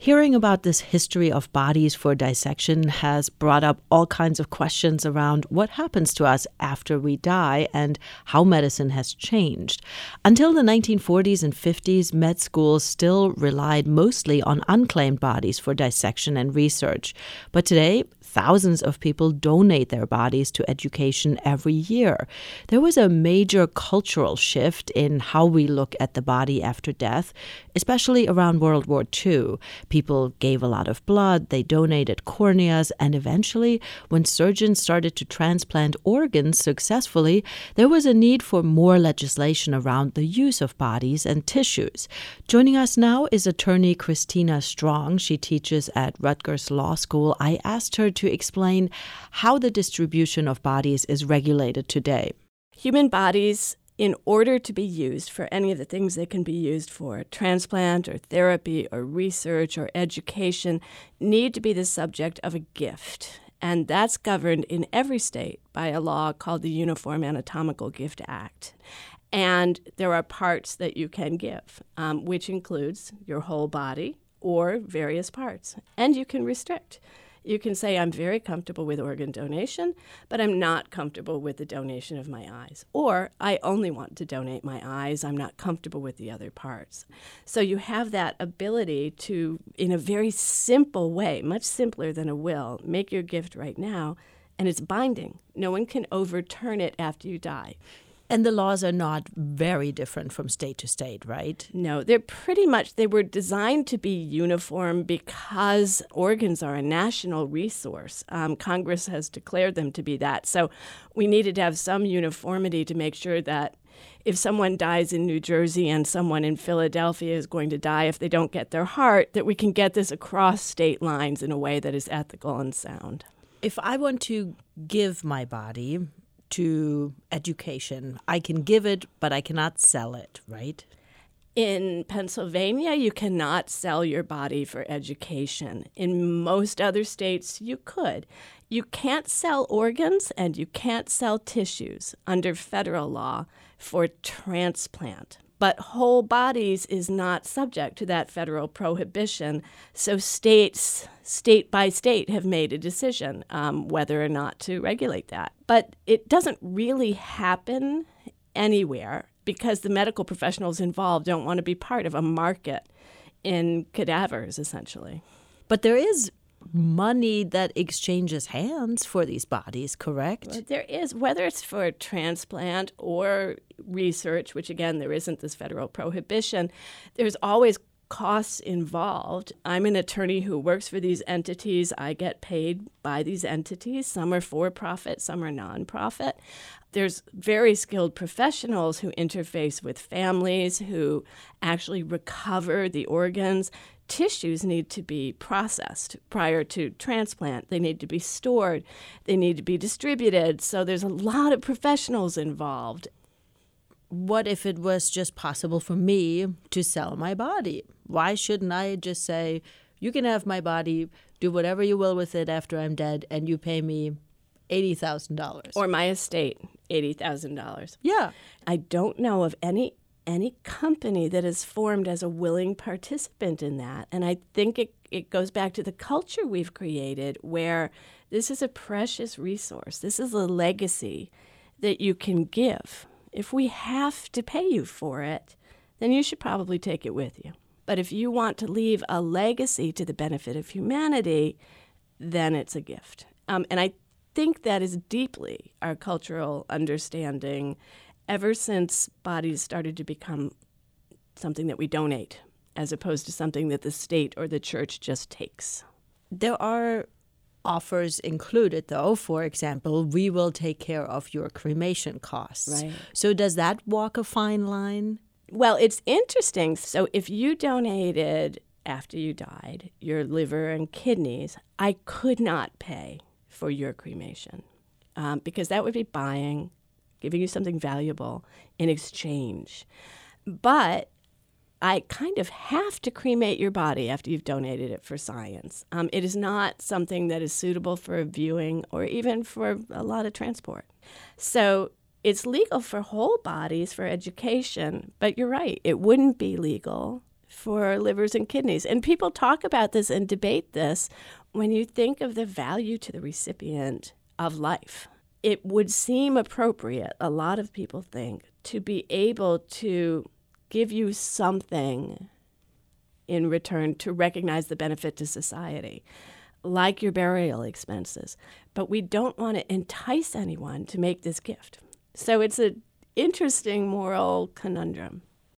Hearing about this history of bodies for dissection has brought up all kinds of questions around what happens to us after we die and how medicine has changed. Until the 1940s and 50s, med schools still relied mostly on unclaimed bodies for dissection and research. But today, thousands of people donate their bodies to education every year. There was a major cultural shift in how we look at the body after death, especially around World War II. People gave a lot of blood, they donated corneas, and eventually, when surgeons started to transplant organs successfully, there was a need for more legislation around the use of bodies and tissues. Joining us now is attorney Christina Strong. She teaches at Rutgers Law School. I asked her to explain how the distribution of bodies is regulated today. Human bodies, in order to be used for any of the things they can be used for, transplant or therapy or research or education, need to be the subject of a gift. And that's governed in every state by a law called the Uniform Anatomical Gift Act. And there are parts that you can give, which includes your whole body or various parts. And you can restrict. You can say, I'm very comfortable with organ donation, but I'm not comfortable with the donation of my eyes. Or I only want to donate my eyes. I'm not comfortable with the other parts. So you have that ability to, in a very simple way, much simpler than a will, make your gift right now, and it's binding. No one can overturn it after you die. And the laws are not very different from state to state, right? No, they were designed to be uniform because organs are a national resource. Congress has declared them to be that. So we needed to have some uniformity to make sure that if someone dies in New Jersey and someone in Philadelphia is going to die if they don't get their heart, that we can get this across state lines in a way that is ethical and sound. If I want to give my body to education, I can give it, but I cannot sell it, right? In Pennsylvania, you cannot sell your body for education. In most other states, you could. You can't sell organs and you can't sell tissues under federal law for transplant. But whole bodies is not subject to that federal prohibition. So states, state by state, have made a decision whether or not to regulate that. But it doesn't really happen anywhere because the medical professionals involved don't want to be part of a market in cadavers, essentially. But there is money that exchanges hands for these bodies, correct? Well, there is, whether it's for transplant or research, which again, there isn't this federal prohibition, there's always costs involved. I'm an attorney who works for these entities. I get paid by these entities. Some are for-profit, some are nonprofit. There's very skilled professionals who interface with families, who actually recover the organs. Tissues need to be processed prior to transplant. They need to be stored. They need to be distributed. So there's a lot of professionals involved. What if it was just possible for me to sell my body? Why shouldn't I just say, you can have my body, do whatever you will with it after I'm dead, and you pay me $80,000? Or my estate, $80,000. Yeah. I don't know of any company that is formed as a willing participant in that. And I think it goes back to the culture we've created where this is a precious resource. This is a legacy that you can give. If we have to pay you for it, then you should probably take it with you. But if you want to leave a legacy to the benefit of humanity, then it's a gift. And I think that is deeply our cultural understanding ever since bodies started to become something that we donate, as opposed to something that the state or the church just takes. There are offers included, though. For example, we will take care of your cremation costs. Right. So does that walk a fine line? Well, it's interesting. So if you donated after you died your liver and kidneys, I could not pay for your cremation because that would be giving you something valuable in exchange. But I kind of have to cremate your body after you've donated it for science. It is not something that is suitable for viewing or even for a lot of transport. So it's legal for whole bodies for education, but you're right, it wouldn't be legal for livers and kidneys. And people talk about this and debate this. When you think of the value to the recipient of life, it would seem appropriate, a lot of people think, to be able to give you something in return to recognize the benefit to society, like your burial expenses. But we don't want to entice anyone to make this gift. So it's an interesting moral conundrum.